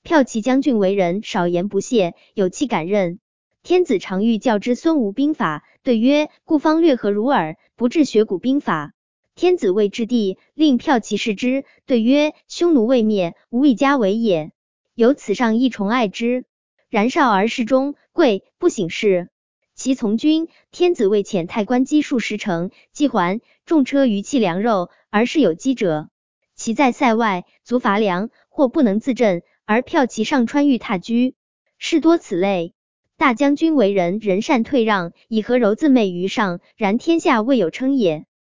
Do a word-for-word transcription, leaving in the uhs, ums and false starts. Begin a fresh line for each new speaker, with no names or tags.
骠骑将军为人少言不泄，有气敢任。天子常欲教之孙吴兵法，对曰：故方略何如耳，不治学古兵法。天子谓质地，令骠骑视之，对曰：匈奴未灭，无一家为也。由此上亦宠爱之。然少而事中，贵不省事。其从军，天子谓遣太官击数十城，既还，重车余弃粮肉，而是有饥者。其在塞外，足乏粮，或不能自振，而骠骑上川欲踏居，事多此类。大将军为人，人善退让，以和柔自媚于上，然天下未有称也。